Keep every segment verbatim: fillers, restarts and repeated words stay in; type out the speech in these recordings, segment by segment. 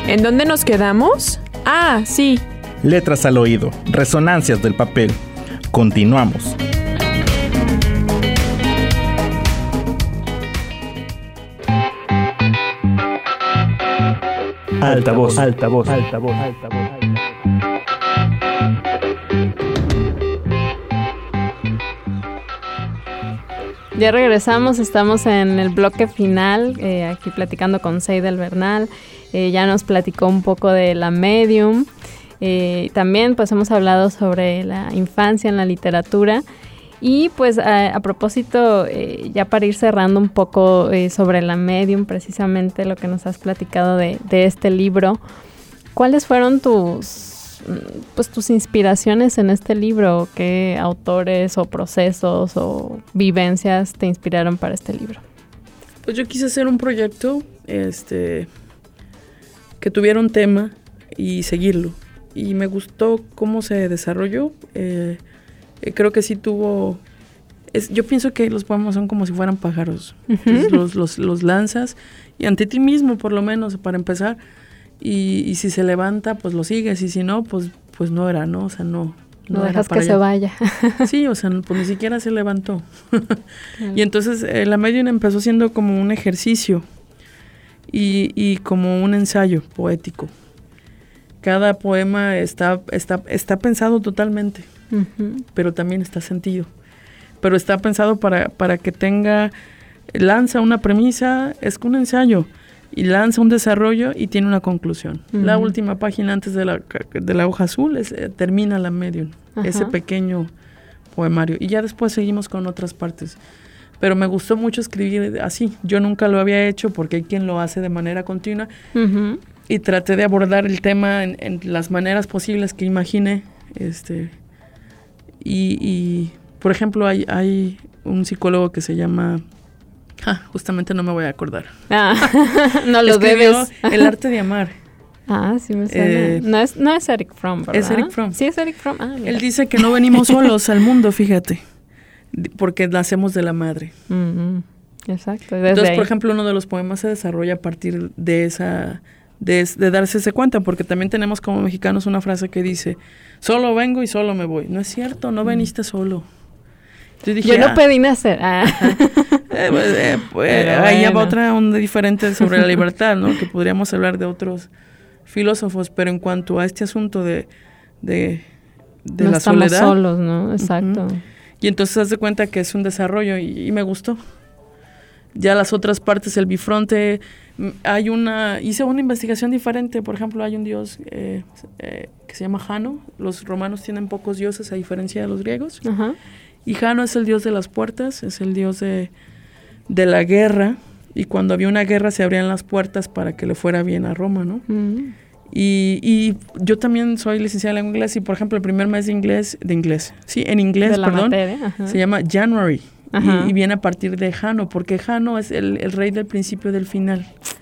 ¿En dónde nos quedamos? Ah, sí. Letras al oído, resonancias del papel. Continuamos. Altavoz, altavoz, altavoz, altavoz. Ya regresamos, estamos en el bloque final, eh, aquí platicando con Seidel Bernal. Eh, ya nos platicó un poco de la medium. Eh, también pues hemos hablado sobre la infancia en la literatura. Y pues a, a propósito, eh, ya para ir cerrando un poco eh, sobre la medium, precisamente lo que nos has platicado de, de este libro, ¿cuáles fueron tus, pues, tus inspiraciones en este libro? ¿Qué autores o procesos o vivencias te inspiraron para este libro? Pues yo quise hacer un proyecto este, que tuviera un tema y seguirlo. Y me gustó cómo se desarrolló. Eh, Creo que sí tuvo... Es, yo pienso que los poemas son como si fueran pájaros. Uh-huh. Entonces los, los, los lanzas y ante ti mismo, por lo menos, para empezar. Y, y si se levanta, pues lo sigues. Y si no, pues, pues no era, ¿no? O sea, no... No, no dejas que allá. Se vaya. Sí, o sea, pues ni siquiera se levantó. Claro. Y entonces eh, la medium empezó siendo como un ejercicio y, y como un ensayo poético. Cada poema está, está, está pensado totalmente. Uh-huh. Pero también está sentido, pero está pensado para, para que tenga, lanza una premisa, es un ensayo, y lanza un desarrollo y tiene una conclusión. Uh-huh. La última página antes de la, de la hoja azul es, eh, termina la medium, uh-huh. ese pequeño poemario, y ya después seguimos con otras partes. Pero me gustó mucho escribir así, yo nunca lo había hecho porque hay quien lo hace de manera continua, uh-huh. y traté de abordar el tema en, en las maneras posibles que imaginé, este... Y, y, por ejemplo, hay, hay un psicólogo que se llama... Ah, justamente no me voy a acordar. Ah, no lo debes. El arte de amar. Ah, sí me suena. Eh, no, es, no es Eric Fromm, ¿verdad? Es Eric Fromm. Sí, es Eric Fromm. Ah, él dice que no venimos solos al mundo, fíjate, porque nacemos de la madre. Mm-hmm. Exacto. Entonces, ahí. por ejemplo, uno de los poemas se desarrolla a partir de esa... De, de darse ese cuenta, porque también tenemos como mexicanos una frase que dice, solo vengo y solo me voy. No es cierto, no veniste solo. Yo, dije, Yo no ah, pedí nacer. Ah. eh, pues, eh, pues, ahí bueno. va otra onda diferente sobre la libertad, ¿no? Que podríamos hablar de otros filósofos, pero en cuanto a este asunto de, de, de no la estamos soledad. solos, ¿no? Exacto. Uh-huh. Y entonces haz de cuenta que es un desarrollo y, y me gustó. Ya las otras partes, el bifronte, hay una, hice una investigación diferente. Por ejemplo, hay un dios eh, eh, que se llama Jano. Los romanos tienen pocos dioses a diferencia de los griegos. Uh-huh. Y Jano es el dios de las puertas, es el dios de, de la guerra. Y cuando había una guerra se abrían las puertas para que le fuera bien a Roma, ¿no? Uh-huh. Y, y yo también soy licenciada en lengua inglesa y, por ejemplo, el primer mes de inglés, de inglés, sí, en inglés, de la perdón, materia, se llama January. Y, y viene a partir de Jano, porque Jano es el, el rey del principio y del final.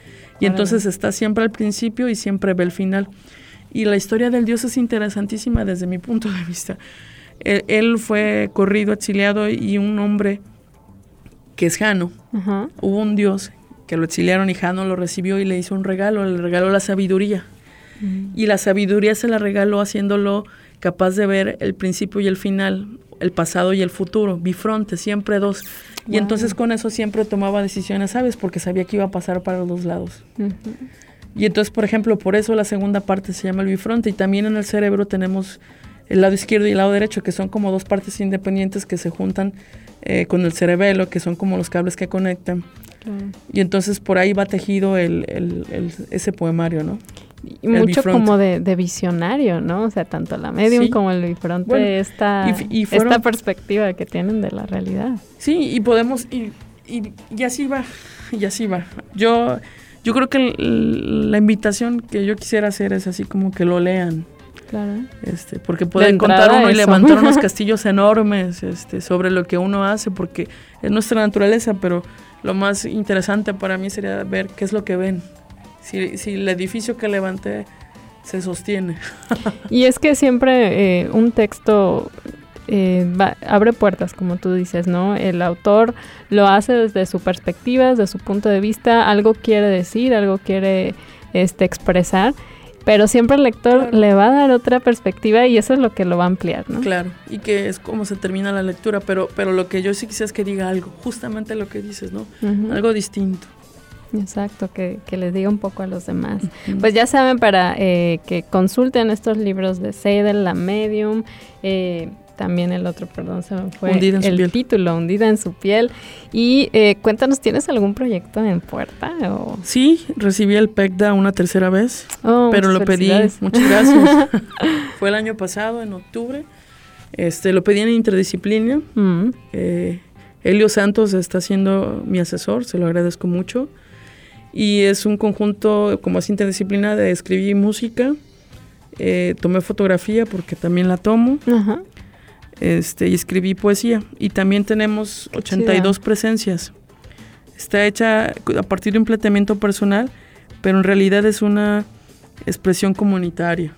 Y Ahora entonces bien. Está siempre al principio y siempre ve el final. Y la historia del dios es interesantísima desde mi punto de vista. Él, él fue corrido, exiliado, y un hombre que es Jano, uh-huh. hubo un dios que lo exiliaron y Jano lo recibió y le hizo un regalo, le regaló la sabiduría. Uh-huh. Y la sabiduría se la regaló haciéndolo capaz de ver el principio y el final, el pasado y el futuro, bifronte, siempre dos. Wow. Y entonces con eso siempre tomaba decisiones, ¿sabes? Porque sabía que iba a pasar para los dos lados. Uh-huh. Y entonces, por ejemplo, por eso la segunda parte se llama el bifronte. Y también en el cerebro tenemos el lado izquierdo y el lado derecho, que son como dos partes independientes que se juntan eh, con el cerebelo, que son como los cables que conectan. Uh-huh. Y entonces por ahí va tejido el, el, el, ese poemario, ¿no? Y mucho bifronte. Como de, de visionario, ¿no? O sea, tanto la medium sí. como el bifronte, bueno, esta, y, y fueron, esta perspectiva que tienen de la realidad. Sí, y podemos, y, y, y así va, y así va. Yo, yo creo que el, la invitación que yo quisiera hacer es así como que lo lean. Claro. Este, porque pueden contar uno y levantar unos castillos enormes este, sobre lo que uno hace, porque es nuestra naturaleza, pero lo más interesante para mí sería ver qué es lo que ven. Si, si el edificio que levanté se sostiene. Y es que siempre eh, un texto eh, va, abre puertas, como tú dices, ¿no? El autor lo hace desde su perspectiva, desde su punto de vista, algo quiere decir, algo quiere este, expresar, pero siempre el lector claro. le va a dar otra perspectiva y eso es lo que lo va a ampliar, ¿no? Claro, y que es como se termina la lectura, pero, pero lo que yo sí quisiera es que diga algo, justamente lo que dices, ¿no? Uh-huh. Algo distinto. Exacto, que, que les diga un poco a los demás. Uh-huh. Pues ya saben, para eh, que consulten estos libros de Seidel, La Medium, eh, también el otro, perdón, se me fue Hundida en el su piel. título, Hundida en su piel. Y eh, cuéntanos, ¿tienes algún proyecto en puerta? O? Sí, recibí el P E C D A una tercera vez, oh, pero lo pedí, muchas gracias. Fue el año pasado, en octubre. Este, lo pedí en interdisciplina. Mm. Eh, Helio Santos está siendo mi asesor, se lo agradezco mucho. Y es un conjunto, como es interdisciplina, de escribir música. Eh, tomé fotografía porque también la tomo. Ajá. Este, y escribí poesía. Y también tenemos ochenta y dos sí, presencias. Está hecha a partir de un planteamiento personal, pero en realidad es una expresión comunitaria.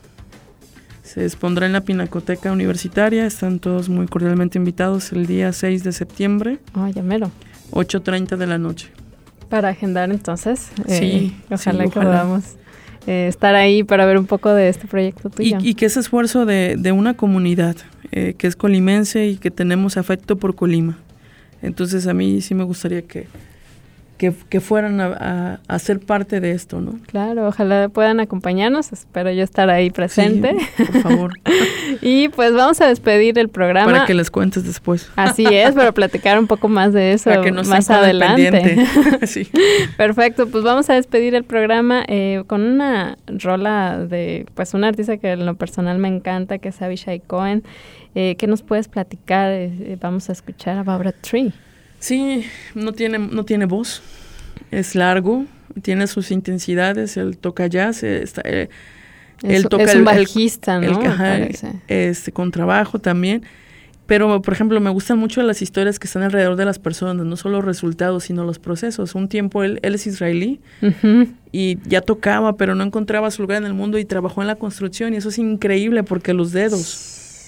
Se expondrá en la Pinacoteca Universitaria. Están todos muy cordialmente invitados el día seis de septiembre. Oh, ya mero. ocho treinta de la noche. Para agendar entonces. Sí. Eh, ojalá sí, que podamos eh, estar ahí para ver un poco de este proyecto tuyo. Y, y que ese esfuerzo de, de una comunidad eh, que es colimense y que tenemos afecto por Colima. Entonces a mí sí me gustaría que, que, que fueran a, a, a ser parte de esto, ¿no? Claro, ojalá puedan acompañarnos. Espero yo estar ahí presente. Sí, por favor. Y pues vamos a despedir el programa. Para que les cuentes después. Así es, pero platicar un poco más de eso Para que no más adelante. Sí. Perfecto, pues vamos a despedir el programa eh, con una rola de pues un artista que en lo personal me encanta, que es Avishai Cohen. Eh, ¿Qué nos puedes platicar? Eh, vamos a escuchar About a Tree. Sí, no tiene, no tiene voz, es largo, tiene sus intensidades, él toca jazz, está, eh, es, él toca es el, un bajista, el, ¿no? El, ajá, este, con trabajo también, pero por ejemplo me gustan mucho las historias que están alrededor de las personas, no solo los resultados, sino los procesos. Un tiempo él, él es israelí uh-huh. y ya tocaba, pero no encontraba su lugar en el mundo y trabajó en la construcción y eso es increíble porque los dedos...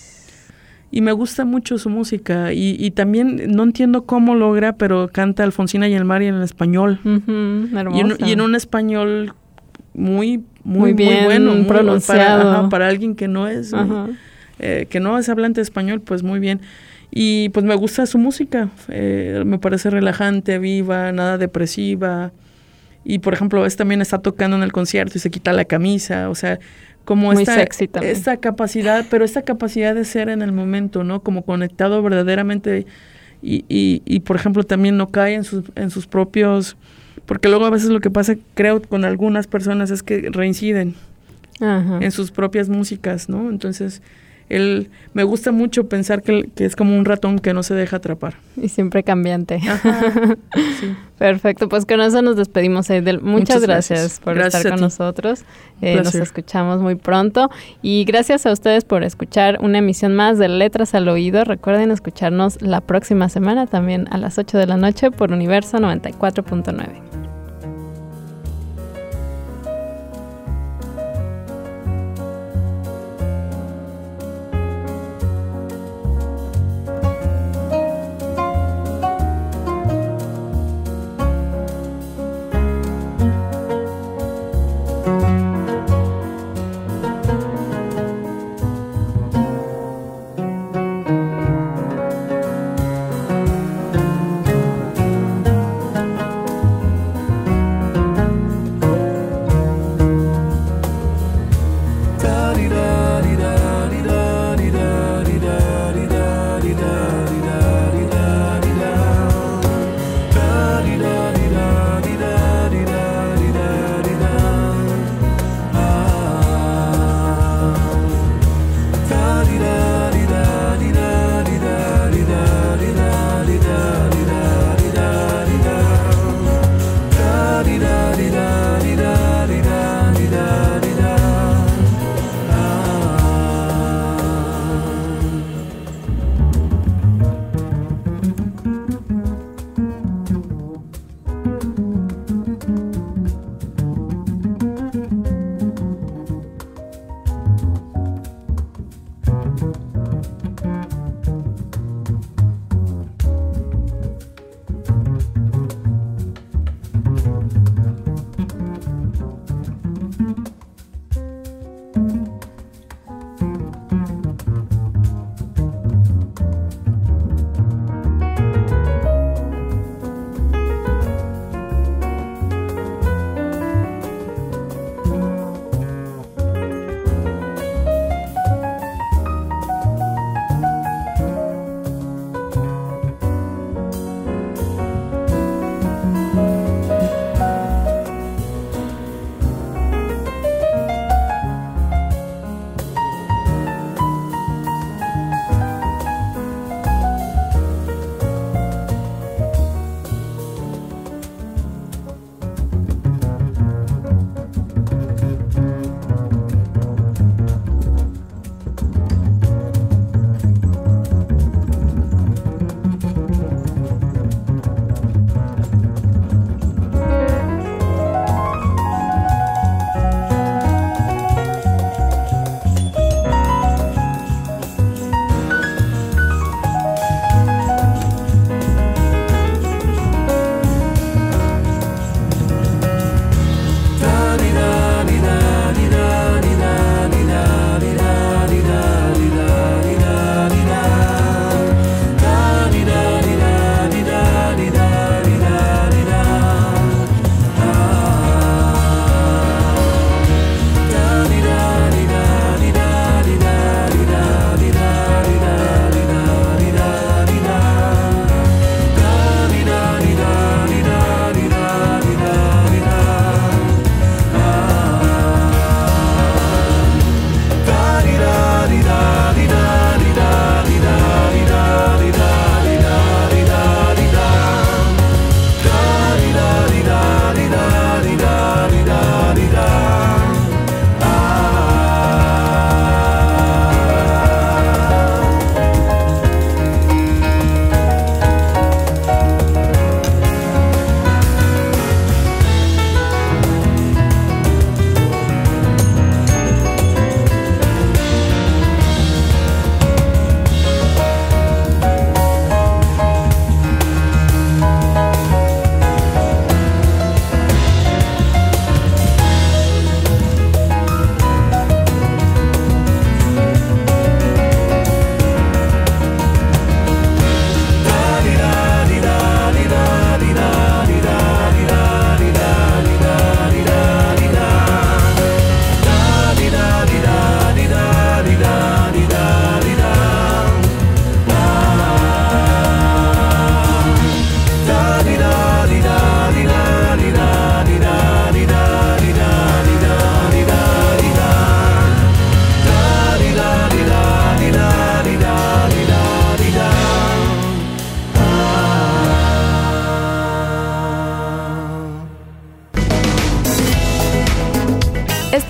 Y me gusta mucho su música y, y también no entiendo cómo logra, pero canta Alfonsina y el mar y en español. Uh-huh, y, en, y en un español muy, muy, muy bien muy bueno, muy pronunciado. Para, ajá, para alguien que no es uh-huh. eh, que no es hablante de español, pues muy bien. Y pues me gusta su música, eh, me parece relajante, viva, nada depresiva. Y por ejemplo, es también está tocando en el concierto y se quita la camisa, o sea, como muy esta, sexy también. esta capacidad, pero esta capacidad de ser en el momento, ¿no? Como conectado verdaderamente y, y, y por ejemplo, también no cae en sus, en sus propios, porque luego a veces lo que pasa, creo, con algunas personas es que reinciden Ajá. en sus propias músicas, ¿no? Entonces, él, me gusta mucho pensar que, que es como un ratón que no se deja atrapar. Y siempre cambiante. Ajá, sí. Perfecto, pues con eso nos despedimos, Seidel. Muchas, Muchas gracias, gracias por gracias estar con nosotros. Eh, nos escuchamos muy pronto. Y gracias a ustedes por escuchar una emisión más de Letras al Oído. Recuerden escucharnos la próxima semana también a las ocho de la noche por Universo noventa y cuatro punto nueve.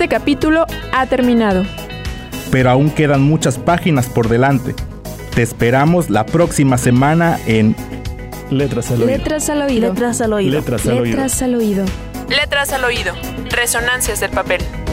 Este capítulo ha terminado. Pero aún quedan muchas páginas por delante. Te esperamos la próxima semana en Letras al oído. Letras al oído. Letras al oído. Letras al oído. Letras al oído. Letras al oído. Resonancias del papel.